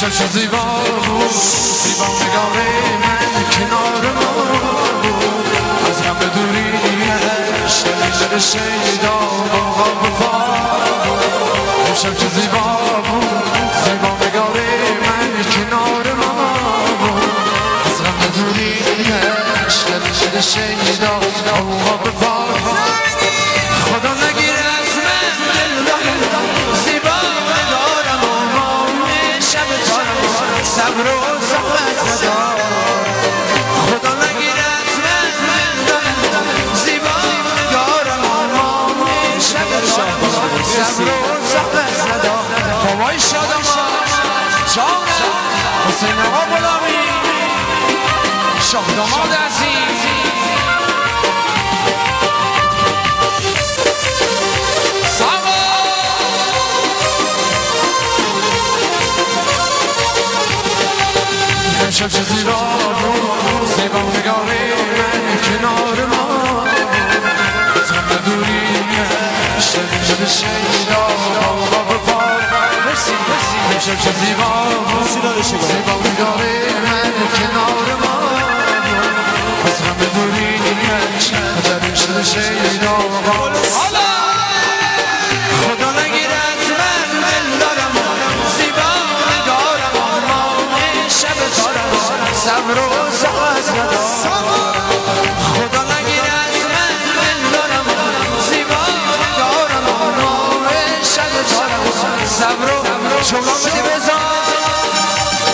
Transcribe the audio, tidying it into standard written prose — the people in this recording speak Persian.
امشب چه زیبا بود، زیبا نگاه من کنار ما بود. از غم به دوریش دل شیدا با وفا. امشب چه زیبا بود، زیبا نگاه من کنار ما بود. از غم به دوریش دل شیدا با وفا. خدا نگیره از من زیبا ندارم و مام شب تارم صبر و زحمت ندارم. خدا نگیره از من زیبا ندارم و مام شب تارم صبر و زحمت ندارم. بابای شادمان جانم حسین آقا غلامی شاه داماد عزیز امشب چه زیبا بود، زیبا نگاه من کنار ما. از غم دوریش دل شیدا با وفا. امشب چه زیبا بود، زیبا نگاه من کنار ما. از غم دوریش دل شیدا با وفا. خدا نگیره از من دلدارم زیبا نگارم مام شب تارم صبر و زحمت ندارم. خدا نگیره از من دلدارم زیبا نگارم مام شب تارم صبر و شما بده